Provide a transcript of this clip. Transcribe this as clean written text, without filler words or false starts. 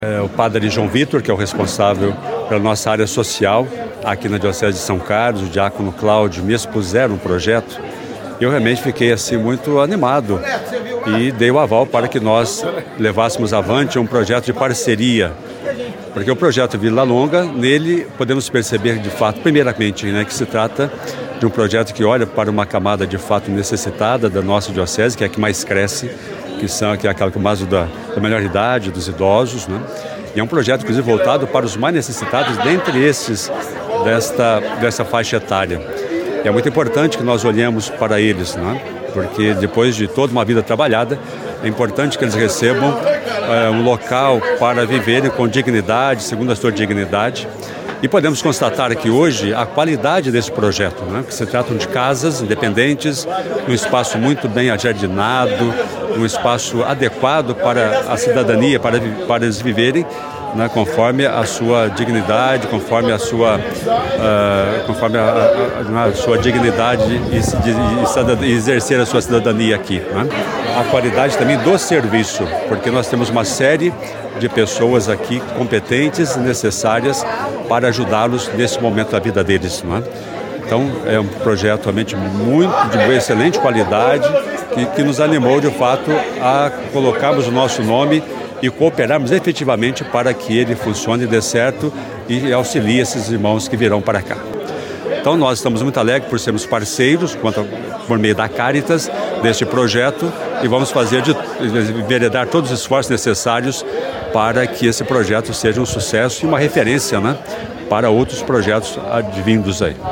O padre João Vitor, que é o responsável pela nossa área social aqui na Diocese de São Carlos, o diácono Cláudio, me expuseram um projeto. Eu realmente fiquei assim muito animado e dei o aval para que nós levássemos avante um projeto de parceria. Porque o projeto Vila Longa, nele podemos perceber de fato, primeiramente, que se trata de um projeto que olha para uma camada de fato necessitada da nossa diocese, que é a que mais cresce, que é aquela com mais da melhor idade, dos idosos, E é um projeto, inclusive, voltado para os mais necessitados, dentre esses dessa faixa etária. E é muito importante que nós olhemos para eles, Porque depois de toda uma vida trabalhada, é importante que eles recebam um local para viverem com dignidade, segundo a sua dignidade. E podemos constatar aqui hoje a qualidade desse projeto, que se tratam de casas independentes, um espaço muito bem ajardinado, um espaço adequado para a cidadania, para eles viverem, conforme a sua dignidade, conforme a sua dignidade e exercer a sua cidadania aqui. A qualidade também do serviço, porque nós temos uma série de pessoas aqui competentes e necessárias para ajudá-los nesse momento da vida deles. Então, é um projeto realmente de excelente qualidade que nos animou, de fato, a colocarmos o nosso nome e cooperarmos efetivamente para que ele funcione, dê certo e auxilie esses irmãos que virão para cá. Então nós estamos muito alegres por sermos parceiros, por meio da Caritas, deste projeto, e vamos enveredar todos os esforços necessários para que esse projeto seja um sucesso e uma referência, para outros projetos advindos aí.